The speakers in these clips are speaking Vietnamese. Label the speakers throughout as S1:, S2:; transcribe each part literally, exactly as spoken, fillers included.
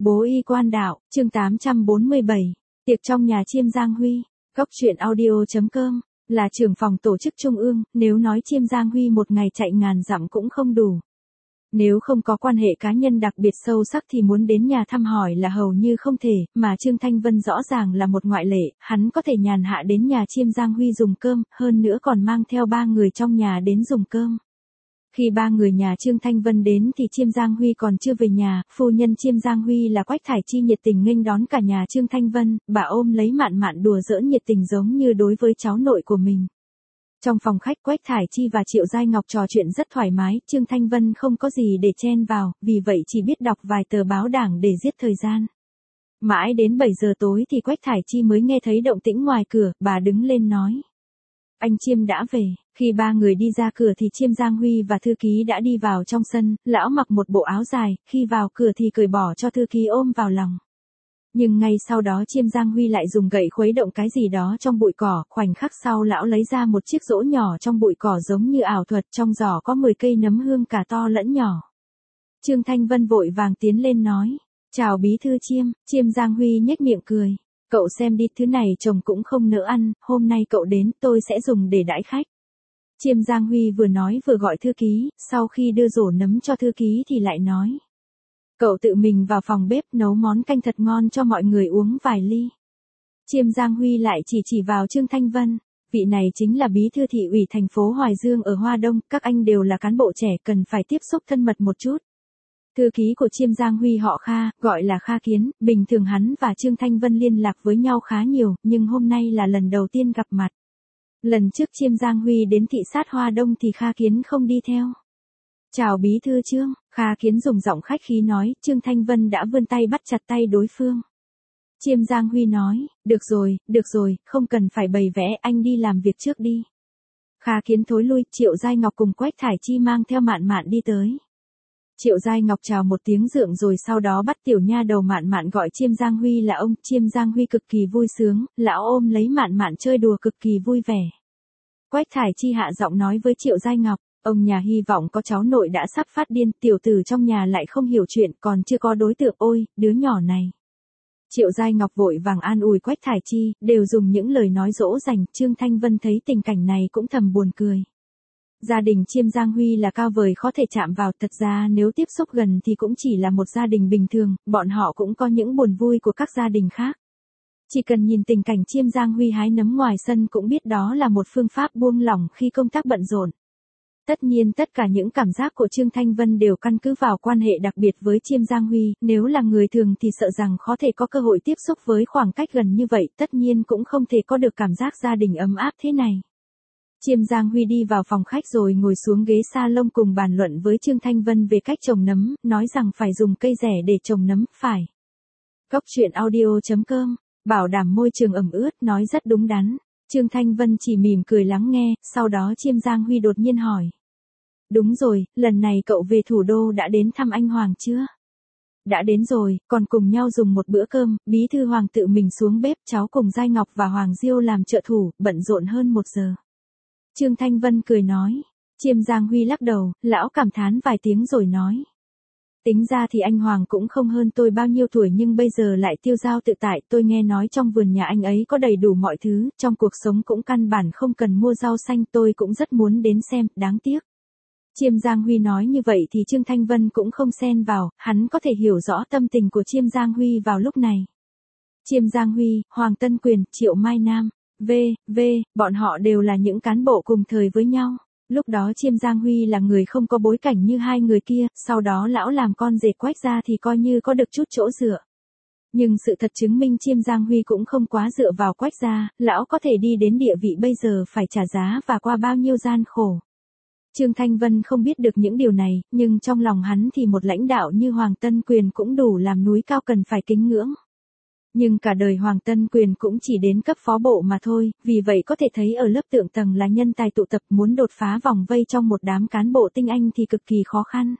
S1: Bố y quan đạo, chương tám trăm bốn mươi bảy, tiệc trong nhà Chiêm Giang Huy, góc truyện audio.com, là trưởng phòng tổ chức trung ương, nếu nói Chiêm Giang Huy một ngày chạy ngàn dặm cũng không đủ. Nếu không có quan hệ cá nhân đặc biệt sâu sắc thì muốn đến nhà thăm hỏi là hầu như không thể, mà Trương Thanh Vân rõ ràng là một ngoại lệ, hắn có thể nhàn hạ đến nhà Chiêm Giang Huy dùng cơm, hơn nữa còn mang theo ba người trong nhà đến dùng cơm. Khi ba người nhà Trương Thanh Vân đến thì Chiêm Giang Huy còn chưa về nhà, phu nhân Chiêm Giang Huy là Quách Thải Chi nhiệt tình nghênh đón cả nhà Trương Thanh Vân, bà ôm lấy Mạn Mạn đùa giỡn nhiệt tình giống như đối với cháu nội của mình. Trong phòng khách Quách Thải Chi và Triệu Giai Ngọc trò chuyện rất thoải mái, Trương Thanh Vân không có gì để chen vào, vì vậy chỉ biết đọc vài tờ báo đảng để giết thời gian. Mãi đến bảy giờ tối thì Quách Thải Chi mới nghe thấy động tĩnh ngoài cửa, bà đứng lên nói. Anh Chiêm đã về. Khi ba người đi ra cửa thì Chiêm Giang Huy và thư ký đã đi vào trong sân, lão mặc một bộ áo dài, khi vào cửa thì cởi bỏ cho thư ký ôm vào lòng. Nhưng ngay sau đó Chiêm Giang Huy lại dùng gậy khuấy động cái gì đó trong bụi cỏ, khoảnh khắc sau lão lấy ra một chiếc rổ nhỏ trong bụi cỏ giống như ảo thuật, trong giỏ có mười cây nấm hương cả to lẫn nhỏ. Trương Thanh Vân vội vàng tiến lên nói, chào bí thư Chiêm. Chiêm Giang Huy nhếch miệng cười, cậu xem đi, thứ này chồng cũng không nỡ ăn, hôm nay cậu đến tôi sẽ dùng để đãi khách. Chiêm Giang Huy vừa nói vừa gọi thư ký, sau khi đưa rổ nấm cho thư ký thì lại nói. Cậu tự mình vào phòng bếp nấu món canh thật ngon cho mọi người uống vài ly. Chiêm Giang Huy lại chỉ chỉ vào Trương Thanh Vân, vị này chính là bí thư thị ủy thành phố Hoài Dương ở Hoa Đông, các anh đều là cán bộ trẻ cần phải tiếp xúc thân mật một chút. Thư ký của Chiêm Giang Huy họ Kha, gọi là Kha Kiến, bình thường hắn và Trương Thanh Vân liên lạc với nhau khá nhiều, nhưng hôm nay là lần đầu tiên gặp mặt. Lần trước Chiêm Giang Huy đến thị sát Hoa Đông thì Kha Kiến không đi theo. Chào bí thư Trương, Kha Kiến dùng giọng khách khí nói, Trương Thanh Vân đã vươn tay bắt chặt tay đối phương. Chiêm Giang Huy nói, được rồi, được rồi, không cần phải bày vẽ, anh đi làm việc trước đi. Kha Kiến thối lui, Triệu Giai Ngọc cùng Quách Thải Chi mang theo Mạn Mạn đi tới. Triệu Giai Ngọc chào một tiếng rượng rồi sau đó bắt tiểu nha đầu Mạn Mạn gọi Chiêm Giang Huy là ông. Chiêm Giang Huy cực kỳ vui sướng, lão ôm lấy Mạn Mạn chơi đùa cực kỳ vui vẻ. Quách Thải Chi hạ giọng nói với Triệu Giai Ngọc, ông nhà hy vọng có cháu nội đã sắp phát điên, tiểu tử trong nhà lại không hiểu chuyện, còn chưa có đối tượng, ôi, đứa nhỏ này. Triệu Giai Ngọc vội vàng an ủi Quách Thải Chi, đều dùng những lời nói dỗ dành. Trương Thanh Vân thấy tình cảnh này cũng thầm buồn cười. Gia đình Chiêm Giang Huy là cao vời khó thể chạm vào, thật ra nếu tiếp xúc gần thì cũng chỉ là một gia đình bình thường, bọn họ cũng có những buồn vui của các gia đình khác. Chỉ cần nhìn tình cảnh Chiêm Giang Huy hái nấm ngoài sân cũng biết đó là một phương pháp buông lỏng khi công tác bận rộn. Tất nhiên tất cả những cảm giác của Trương Thanh Vân đều căn cứ vào quan hệ đặc biệt với Chiêm Giang Huy, nếu là người thường thì sợ rằng khó thể có cơ hội tiếp xúc với khoảng cách gần như vậy, tất nhiên cũng không thể có được cảm giác gia đình ấm áp thế này. Chiêm Giang Huy đi vào phòng khách rồi ngồi xuống ghế salon cùng bàn luận với Trương Thanh Vân về cách trồng nấm, nói rằng phải dùng cây rẻ để trồng nấm, phải. Góc truyện audio.com, bảo đảm môi trường ẩm ướt, nói rất đúng đắn. Trương Thanh Vân chỉ mỉm cười lắng nghe, sau đó Chiêm Giang Huy đột nhiên hỏi. Đúng rồi, lần này cậu về thủ đô đã đến thăm anh Hoàng chưa? Đã đến rồi, còn cùng nhau dùng một bữa cơm, bí thư Hoàng tự mình xuống bếp, cháu cùng Giai Ngọc và Hoàng Diêu làm trợ thủ, bận rộn hơn một giờ. Trương Thanh Vân cười nói. Chiêm Giang Huy lắc đầu, lão cảm thán vài tiếng rồi nói. Tính ra thì anh Hoàng cũng không hơn tôi bao nhiêu tuổi nhưng bây giờ lại tiêu dao tự tại, tôi nghe nói trong vườn nhà anh ấy có đầy đủ mọi thứ, trong cuộc sống cũng căn bản không cần mua rau xanh, tôi cũng rất muốn đến xem, đáng tiếc. Chiêm Giang Huy nói như vậy thì Trương Thanh Vân cũng không xen vào, hắn có thể hiểu rõ tâm tình của Chiêm Giang Huy vào lúc này. Chiêm Giang Huy, Hoàng Tân Quyền, Triệu Mai Nam, V, V, bọn họ đều là những cán bộ cùng thời với nhau. Lúc đó Chiêm Giang Huy là người không có bối cảnh như hai người kia, sau đó lão làm con rể Quách gia thì coi như có được chút chỗ dựa. Nhưng sự thật chứng minh Chiêm Giang Huy cũng không quá dựa vào Quách gia, lão có thể đi đến địa vị bây giờ phải trả giá và qua bao nhiêu gian khổ. Trương Thanh Vân không biết được những điều này, nhưng trong lòng hắn thì một lãnh đạo như Hoàng Tân Quyền cũng đủ làm núi cao cần phải kính ngưỡng. Nhưng cả đời Hoàng Tân Quyền cũng chỉ đến cấp phó bộ mà thôi, vì vậy có thể thấy ở lớp thượng tầng là nhân tài tụ tập, muốn đột phá vòng vây trong một đám cán bộ tinh anh thì cực kỳ khó khăn.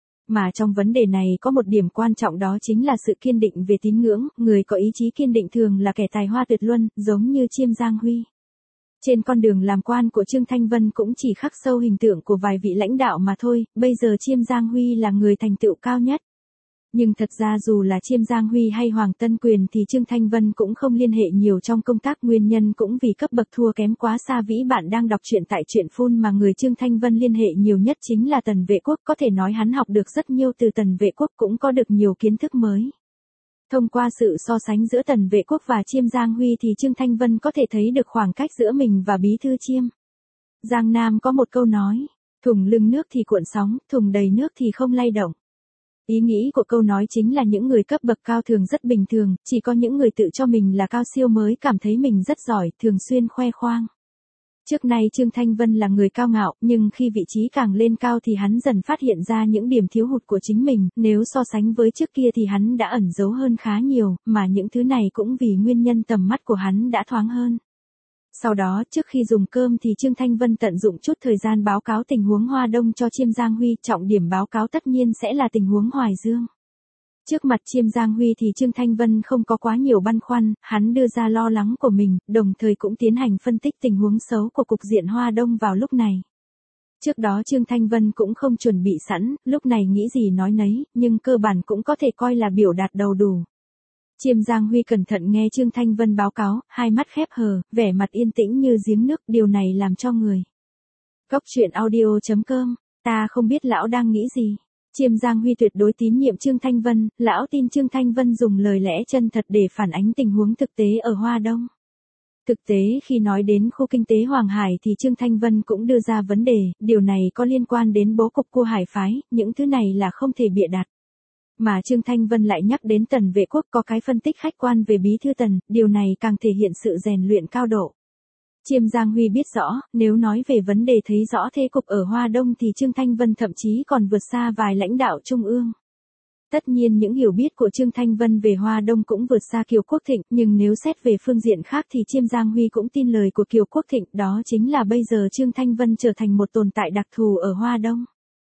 S1: Mà trong vấn đề này có một điểm quan trọng, đó chính là sự kiên định về tín ngưỡng, người có ý chí kiên định thường là kẻ tài hoa tuyệt luân, giống như Chiêm Giang Huy. Trên con đường làm quan của Trương Thanh Vân cũng chỉ khắc sâu hình tượng của vài vị lãnh đạo mà thôi, bây giờ Chiêm Giang Huy là người thành tựu cao nhất. Nhưng thật ra dù là Chiêm Giang Huy hay Hoàng Tân Quyền thì Trương Thanh Vân cũng không liên hệ nhiều trong công tác, nguyên nhân cũng vì cấp bậc thua kém quá xa. Vĩ bạn đang đọc truyện tại truyện phun mà người Trương Thanh Vân liên hệ nhiều nhất chính là Tần Vệ Quốc, có thể nói hắn học được rất nhiều từ Tần Vệ Quốc, cũng có được nhiều kiến thức mới. Thông qua sự so sánh giữa Tần Vệ Quốc và Chiêm Giang Huy thì Trương Thanh Vân có thể thấy được khoảng cách giữa mình và Bí thư Chiêm. Giang Nam có một câu nói, thùng lưng nước thì cuộn sóng, thùng đầy nước thì không lay động. Ý nghĩ của câu nói chính là những người cấp bậc cao thường rất bình thường, chỉ có những người tự cho mình là cao siêu mới cảm thấy mình rất giỏi, thường xuyên khoe khoang. Trước nay Trương Thanh Vân là người cao ngạo, nhưng khi vị trí càng lên cao thì hắn dần phát hiện ra những điểm thiếu hụt của chính mình, nếu so sánh với trước kia thì hắn đã ẩn giấu hơn khá nhiều, mà những thứ này cũng vì nguyên nhân tầm mắt của hắn đã thoáng hơn. Sau đó, trước khi dùng cơm thì Trương Thanh Vân tận dụng chút thời gian báo cáo tình huống Hoa Đông cho Chiêm Giang Huy, trọng điểm báo cáo tất nhiên sẽ là tình huống Hoài Dương. Trước mặt Chiêm Giang Huy thì Trương Thanh Vân không có quá nhiều băn khoăn, hắn đưa ra lo lắng của mình, đồng thời cũng tiến hành phân tích tình huống xấu của cục diện Hoa Đông vào lúc này. Trước đó Trương Thanh Vân cũng không chuẩn bị sẵn, lúc này nghĩ gì nói nấy, nhưng cơ bản cũng có thể coi là biểu đạt đầu đủ. Chiêm Giang Huy cẩn thận nghe Trương Thanh Vân báo cáo, hai mắt khép hờ, vẻ mặt yên tĩnh như giếng nước, điều này làm cho người. Góc truyện audio chấm com, ta không biết lão đang nghĩ gì. Chiêm Giang Huy tuyệt đối tín nhiệm Trương Thanh Vân, lão tin Trương Thanh Vân dùng lời lẽ chân thật để phản ánh tình huống thực tế ở Hoa Đông. Thực tế khi nói đến khu kinh tế Hoàng Hải thì Trương Thanh Vân cũng đưa ra vấn đề, điều này có liên quan đến bố cục của Hải phái, những thứ này là không thể bịa đặt. Mà Trương Thanh Vân lại nhắc đến Tần Vệ Quốc có cái phân tích khách quan về Bí thư Tần, điều này càng thể hiện sự rèn luyện cao độ. Chiêm Giang Huy biết rõ, nếu nói về vấn đề thấy rõ thế cục ở Hoa Đông thì Trương Thanh Vân thậm chí còn vượt xa vài lãnh đạo trung ương. Tất nhiên những hiểu biết của Trương Thanh Vân về Hoa Đông cũng vượt xa Kiều Quốc Thịnh, nhưng nếu xét về phương diện khác thì Chiêm Giang Huy cũng tin lời của Kiều Quốc Thịnh, đó chính là bây giờ Trương Thanh Vân trở thành một tồn tại đặc thù ở Hoa Đông.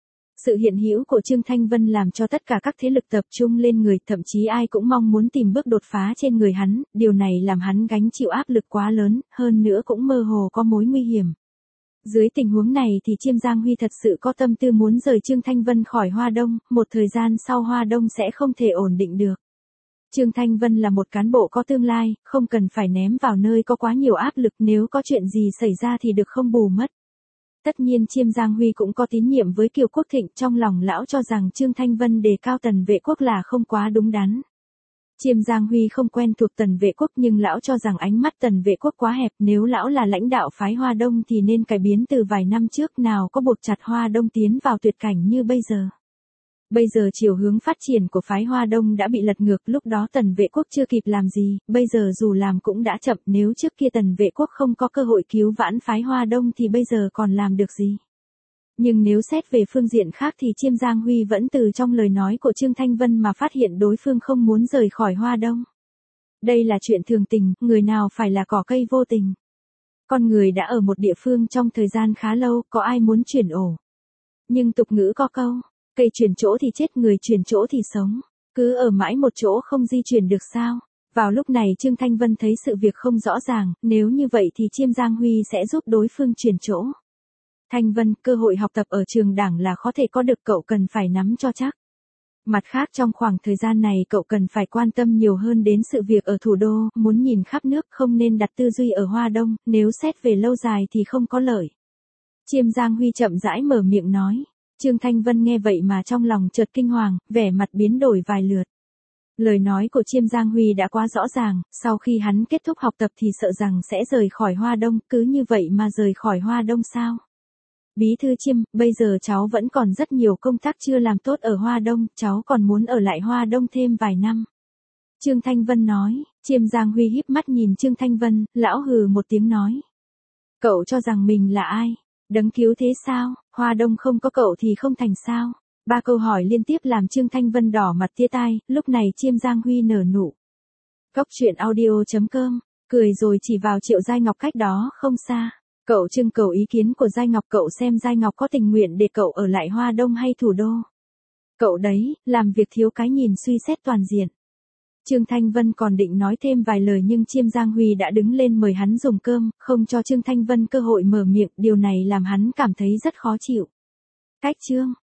S1: Sự hiện hữu của Trương Thanh Vân làm cho tất cả các thế lực tập trung lên người, thậm chí ai cũng mong muốn tìm bước đột phá trên người hắn, điều này làm hắn gánh chịu áp lực quá lớn, hơn nữa cũng mơ hồ có mối nguy hiểm. Dưới tình huống này thì Chiêm Giang Huy thật sự có tâm tư muốn rời Trương Thanh Vân khỏi Hoa Đông, một thời gian sau Hoa Đông sẽ không thể ổn định được. Trương Thanh Vân là một cán bộ có tương lai, không cần phải ném vào nơi có quá nhiều áp lực, nếu có chuyện gì xảy ra thì được không bù mất. Tất nhiên Chiêm Giang Huy cũng có tín nhiệm với Kiều Quốc Thịnh, trong lòng lão cho rằng Trương Thanh Vân đề cao Tần Vệ Quốc là không quá đúng đắn. Chiêm Giang Huy không quen thuộc Tần Vệ Quốc nhưng lão cho rằng ánh mắt Tần Vệ Quốc quá hẹp, nếu lão là lãnh đạo phái Hoa Đông thì nên cải biến từ vài năm trước, nào có buộc chặt Hoa Đông tiến vào tuyệt cảnh như bây giờ. Bây giờ chiều hướng phát triển của phái Hoa Đông đã bị lật ngược, lúc đó Tần Vệ Quốc chưa kịp làm gì, bây giờ dù làm cũng đã chậm, nếu trước kia Tần Vệ Quốc không có cơ hội cứu vãn phái Hoa Đông thì bây giờ còn làm được gì. Nhưng nếu xét về phương diện khác thì Chiêm Giang Huy vẫn từ trong lời nói của Trương Thanh Vân mà phát hiện đối phương không muốn rời khỏi Hoa Đông. Đây là chuyện thường tình, người nào phải là cỏ cây vô tình. Con người đã ở một địa phương trong thời gian khá lâu, có ai muốn chuyển ổ. Nhưng tục ngữ có câu, cây chuyển chỗ thì chết, người chuyển chỗ thì sống. Cứ ở mãi một chỗ không di chuyển được sao? Vào lúc này Trương Thanh Vân thấy sự việc không rõ ràng, nếu như vậy thì Chiêm Giang Huy sẽ giúp đối phương chuyển chỗ. Thanh Vân, cơ hội học tập ở trường đảng là có thể có được, cậu cần phải nắm cho chắc. Mặt khác trong khoảng thời gian này cậu cần phải quan tâm nhiều hơn đến sự việc ở thủ đô, muốn nhìn khắp nước, không nên đặt tư duy ở Hoa Đông, nếu xét về lâu dài thì không có lợi. Chiêm Giang Huy chậm rãi mở miệng nói. Trương Thanh Vân nghe vậy mà trong lòng chợt kinh hoàng, vẻ mặt biến đổi vài lượt. Lời nói của Chiêm Giang Huy đã quá rõ ràng, sau khi hắn kết thúc học tập thì sợ rằng sẽ rời khỏi Hoa Đông, cứ như vậy mà rời khỏi Hoa Đông sao? Bí thư Chiêm, bây giờ cháu vẫn còn rất nhiều công tác chưa làm tốt ở Hoa Đông, cháu còn muốn ở lại Hoa Đông thêm vài năm. Trương Thanh Vân nói. Chiêm Giang Huy híp mắt nhìn Trương Thanh Vân, lão hừ một tiếng nói. Cậu cho rằng mình là ai? Đấng cứu thế sao? Hoa Đông không có cậu thì không thành sao? Ba câu hỏi liên tiếp làm Trương Thanh Vân đỏ mặt tia tai, lúc này Chiêm Giang Huy nở nụ. Góc truyện audio chấm com, cười rồi chỉ vào Triệu Giai Ngọc cách đó không xa. Cậu trưng cầu ý kiến của Giai Ngọc, cậu xem Giai Ngọc có tình nguyện để cậu ở lại Hoa Đông hay thủ đô. Cậu đấy, làm việc thiếu cái nhìn suy xét toàn diện. Trương Thanh Vân còn định nói thêm vài lời nhưng Chiêm Giang Huy đã đứng lên mời hắn dùng cơm, không cho Trương Thanh Vân cơ hội mở miệng, điều này làm hắn cảm thấy rất khó chịu. Cách Trương